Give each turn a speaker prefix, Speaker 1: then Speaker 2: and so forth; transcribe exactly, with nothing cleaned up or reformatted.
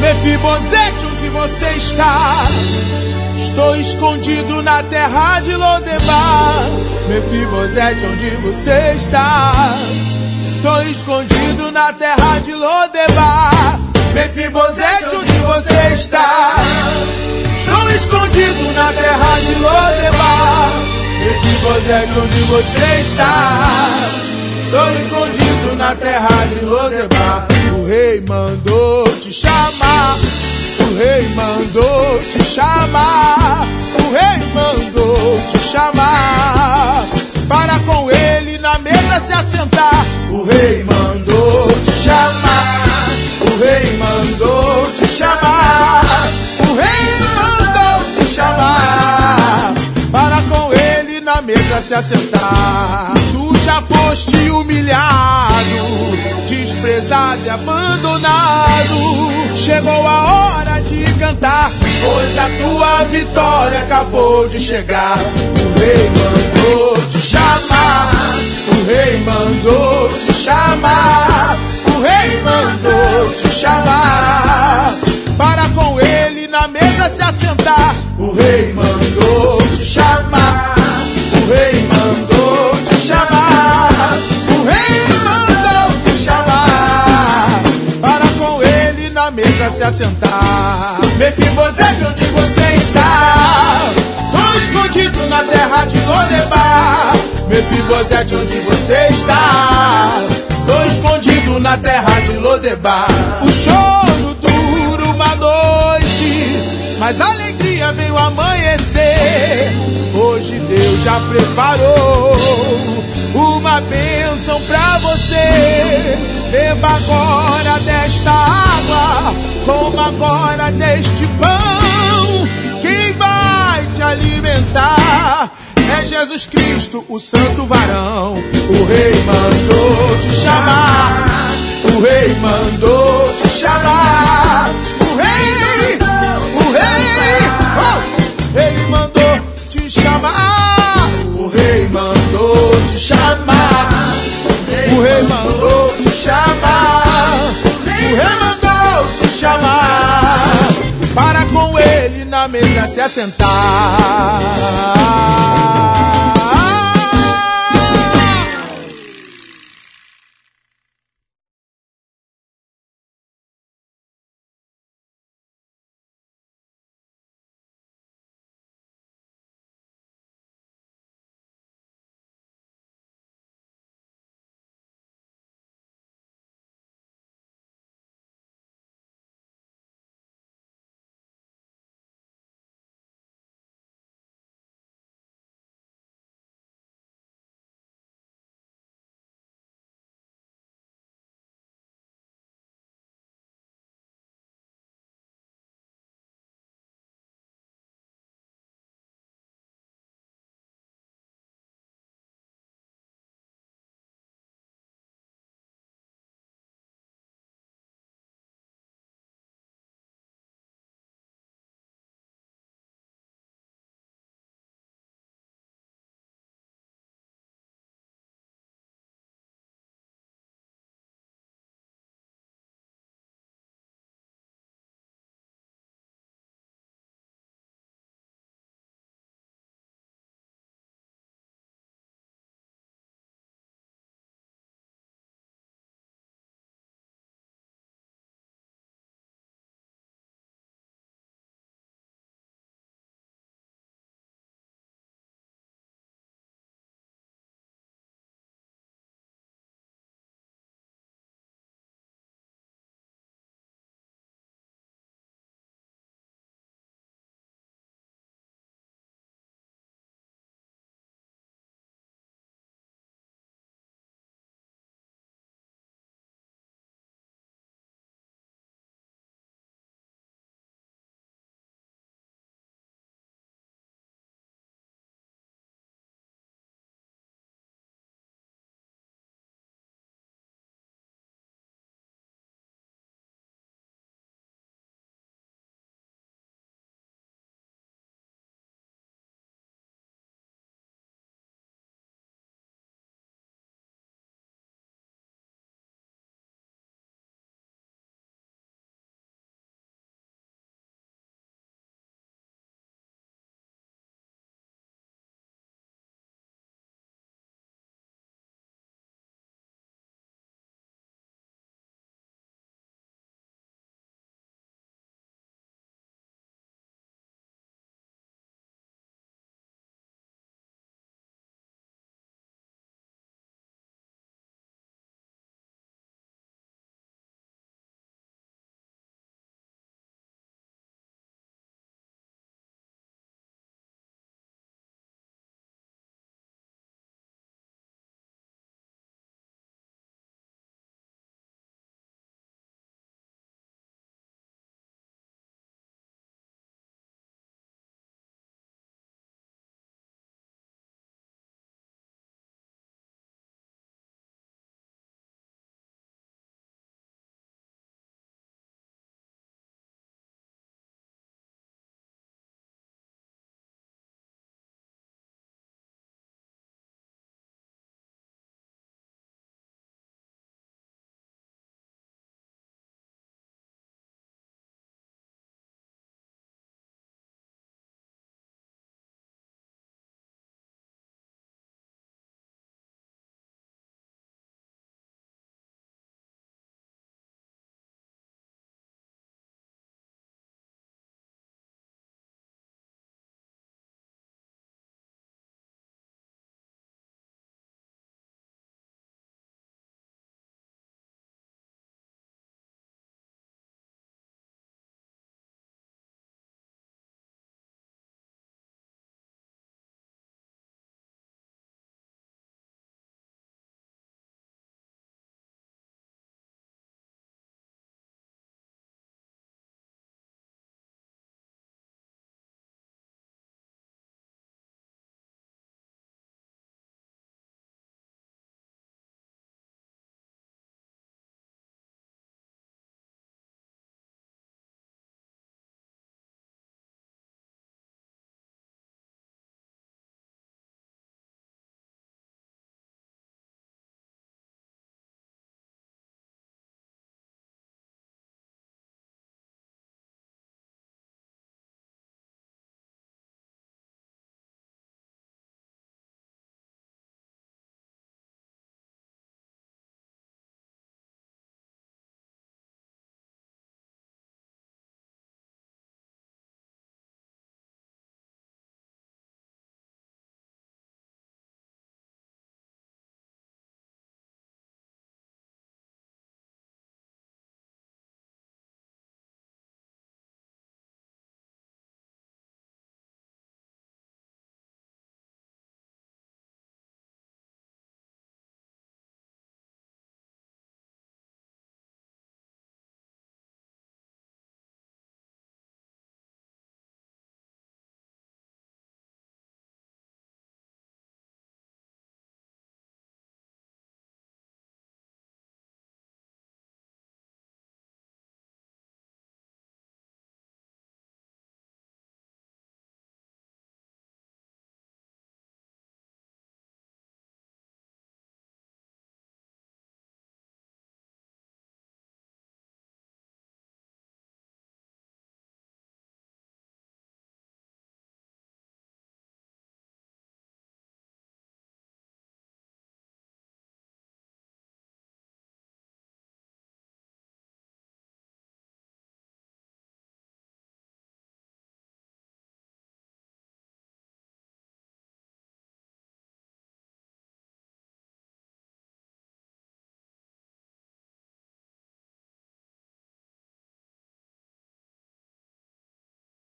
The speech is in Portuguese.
Speaker 1: Mefibosete, onde você está? Estou escondido na terra de Lodebar. Mefibosete, onde você está? Estou escondido na terra de Lodebar. Mefibosete, onde você está? Estou escondido na terra de Lodebar. Mefibosete, onde você está? Estou escondido na terra de Lodebar. O rei mandou te chamar. O rei mandou te chamar. O rei mandou te chamar para com ele na mesa se assentar. O rei mandou te chamar. O rei mandou te chamar. O rei mandou te chamar para com ele na mesa se assentar. Tu já foste humilhado, desprezado e abandonado. Chegou a hora de cantar, pois a tua vitória acabou de chegar. O rei mandou te chamar. O rei mandou te chamar. O rei mandou te chamar para com ele na mesa se assentar. O rei mandou te chamar. O rei mandou te chamar. O rei mandou te chamar para com ele na mesa se assentar. Mefibosete, onde você está? Estou escondido na terra de Lodebar. Mefibosete, onde você está? Estou escondido na terra de Lodebar. O choro dura uma noite, mas a alegria veio amanhecer. Hoje Deus já preparou uma bênção pra você. Beba agora desta água, coma agora deste pão. Quem vai te alimentar é Jesus Cristo, o santo varão. O rei mandou te chamar. O rei mandou te chamar. O rei, o rei, oh, ele mandou te chamar. O rei mandou te chamar. O rei mandou te chamar. O rei mandou te chamar para com ele na mesa se assentar.